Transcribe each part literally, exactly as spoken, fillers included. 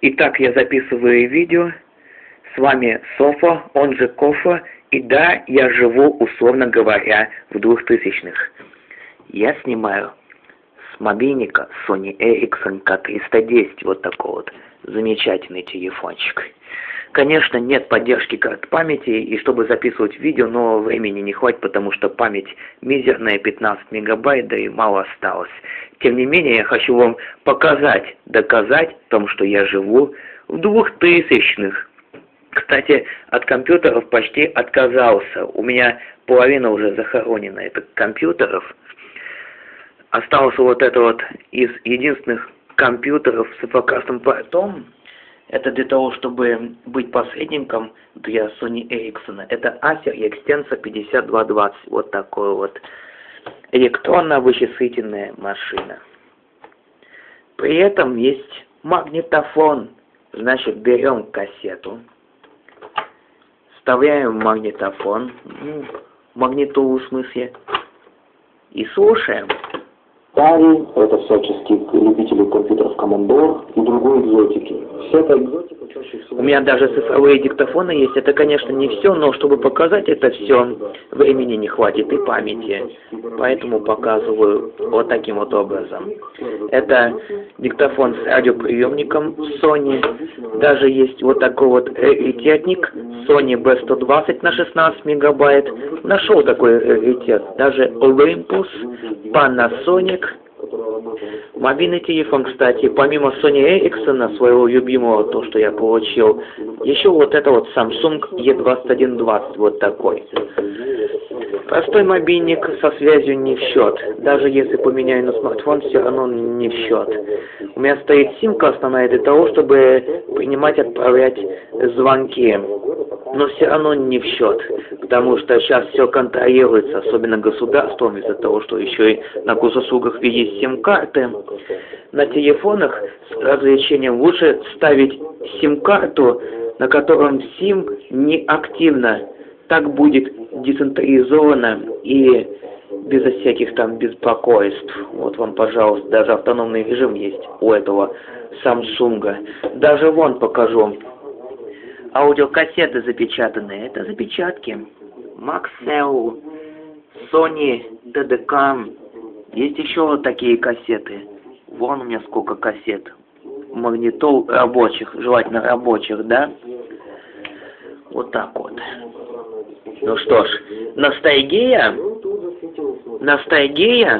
Итак, я записываю видео. С вами Софа, он же Кофа. И да, я живу, условно говоря, в двухтысячных. Я снимаю с мобильника Sony Ericsson K триста десять. Вот такой вот замечательный телефончик. Конечно, нет поддержки карт памяти, и чтобы записывать видео, но времени не хватит, потому что память мизерная, пятнадцать мегабайт, да и мало осталось. Тем не менее, я хочу вам показать, доказать в том, что я живу в двухтысячных. Кстати, от компьютеров почти отказался. У меня половина уже захоронена, это компьютеров. Остался вот это вот из единственных компьютеров с инфракрасным портом. Это для того, чтобы быть посредником для Sony Ericsson. Это Acer Extensa пятьдесят два двадцать. Вот такой вот электронно-вычислительная машина. При этом есть магнитофон. Значит, берем кассету, вставляем магнитофон, магнитолу в смысле, и слушаем. Пари, это всячески любители компьютеров Commodore и другой экзотики. Вся эта экзотика чаще всего... У меня даже цифровые диктофоны есть. Это, конечно, не все, но чтобы показать это все, времени не хватит и памяти. Поэтому показываю вот таким вот образом. Это диктофон с радиоприемником Sony. Даже есть вот такой вот раритетник Sony би сто двадцать на шестнадцать мегабайт. Нашел такой раритет. Даже Olympus, Panasonic. Мобильный телефон, кстати, помимо Sony Ericsson, своего любимого, то, что я получил, еще вот это вот Samsung и двадцать один двадцать, вот такой. Простой мобильник со связью не в счет. Даже если поменяю на смартфон, все равно не в счет. У меня стоит симка основная для того, чтобы принимать, отправлять звонки. Но все равно не в счет, потому что сейчас все контролируется, особенно государством, из-за того, что еще и на госуслугах есть сим-карты. На телефонах с развлечением лучше ставить сим-карту, на котором сим не активно. Так будет децентрализовано и безо всяких там беспокойств. Вот вам, пожалуйста, даже автономный режим есть у этого Samsung. Даже вон покажу. Аудиокассеты запечатанные. Это запечатки. Maxell, Sony, тэ дэ ка. Есть еще вот такие кассеты. Вон у меня сколько кассет. Магнитол рабочих, желательно рабочих, да? Вот так вот. Ну что ж, ностальгия? Ностальгия?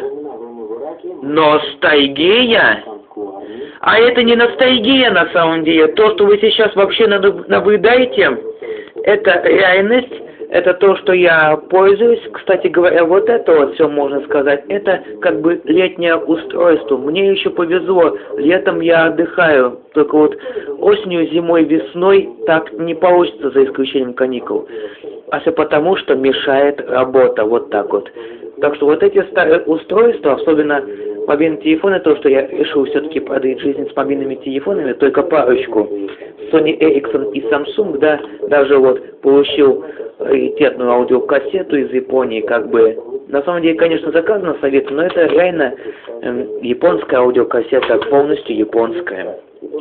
Ностальгия? А это не ностальгия на самом деле. То, что вы сейчас вообще наблюдаете, это реальность, это то, что я пользуюсь. Кстати говоря, вот это вот все можно сказать, это как бы летнее устройство. Мне еще повезло, летом я отдыхаю. Только вот осенью, зимой, весной так не получится, за исключением каникул. А все потому, что мешает работа, вот так вот. Так что вот эти старые устройства, особенно мобильные телефоны, то, что я решил все-таки продлить жизнь с мобильными телефонами, только парочку, Sony Ericsson и Samsung, да, даже вот получил раритетную аудиокассету из Японии, как бы, на самом деле, конечно, заказано советую, но это реально э, японская аудиокассета, полностью японская.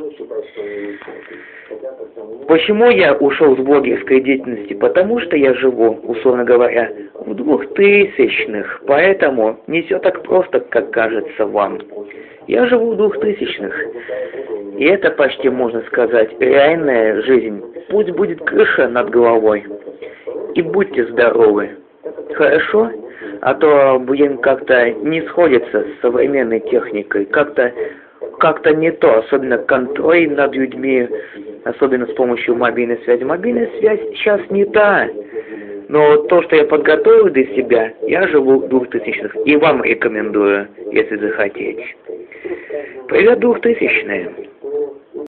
Почему я ушел с блогерской деятельности? Потому что я живу, условно говоря, в двухтысячных, поэтому не все так просто, как кажется вам. Я живу в двухтысячных, и это почти, можно сказать, реальная жизнь. Пусть будет крыша над головой, и будьте здоровы. Хорошо? А то, блин, как-то не сходится с современной техникой, как-то как-то не то, особенно контроль над людьми, особенно с помощью мобильной связи. Мобильная связь сейчас не та, но то, что я подготовил для себя, я живу в двухтысячных, и вам рекомендую, если захотите. Привет, двухтысячные!